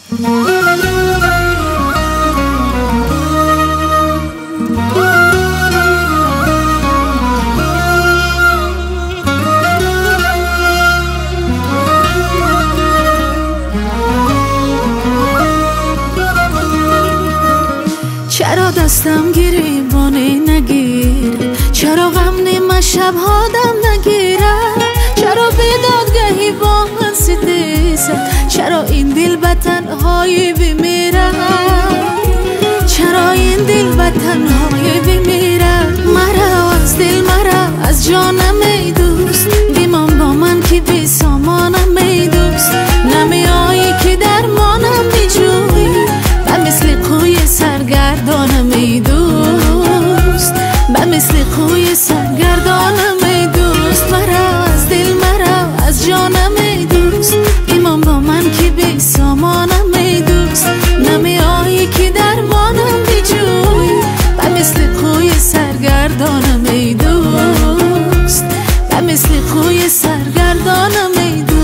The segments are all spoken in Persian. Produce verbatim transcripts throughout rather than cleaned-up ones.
چرا دستم گریبانی نگیره؟ چرا غم نیمه شب هادم نگیره؟ چرا به دادگاهی با من ستیزد؟ چرا این دل به تنهایی بمیره؟ چرا این دل به تنهایی بمیره؟ مرا از دل مرا از جانم ای دوست، بمان با من که بی سامانم ای دوست. نمی آیی که درمانم بیجویی، به مثل کوی سرگردانم ای دوست، به مثل کوی سرگردانم ای دوست. مرا از دل مرا از جانم ای دوست، ایمان با من که بی سامانم ای دوست. نمی آیی که درمانم بیجویی، به مثل کوی سرگردانم ای دوست، به مثل کوی سرگردانم ای دوست.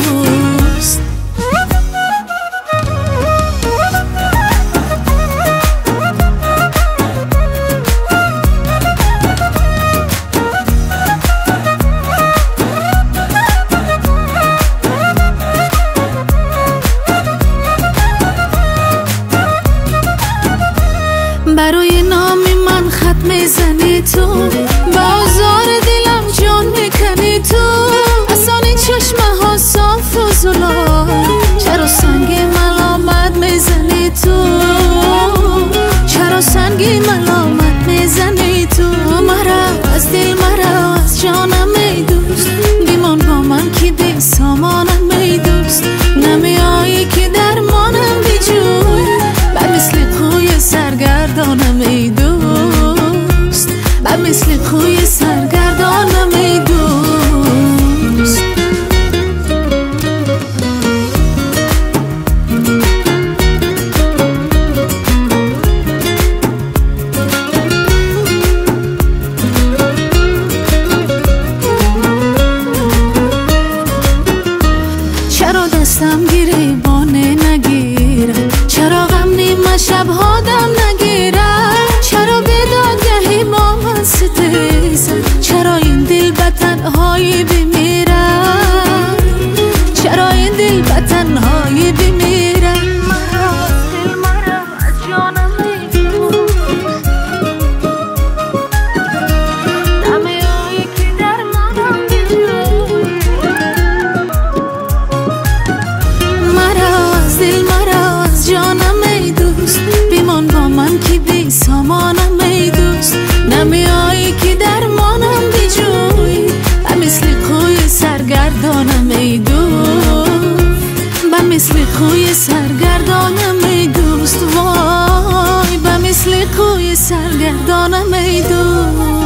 برای نام من خط میزنی تو، با آزار دلم جان میکنی تو. اصلا این چشمه ها صاف و زلال، چرا سنگی ملامت میزنی تو؟ چرا سنگی ملامت میزنی تو؟ مرا از دل مرا از جانم ای دوست، بیمان با من که بی سامانم ای دوست. نمی آیی که درمانم بیجوی، به مثل کوی سرگردانم ای دوست، به مثل کوی سرگردانم ای دوست. چرا دستم گریبانی نگیره؟ چرا غم نیمه شب هادم نگیره؟ چرا به دادگاهی با من ستیزد؟ چرا این دل به تنهایی بمیره؟ چرا این دل به تنهایی بمیره؟ مرا از دل مرا از جانم ای دوست، نمی آیی که درمانم بیجویی. مرا از دل مرا از جانم ای دوست، بیمان با من که بی سامانم ای دوست. نمی آیی که درمانم بیجویی، به مثل کوی سرگردانم ای دوست، به مثل کوی سرگردانم ای دوست. وای به مثل کوی سرگردانم ای دوست.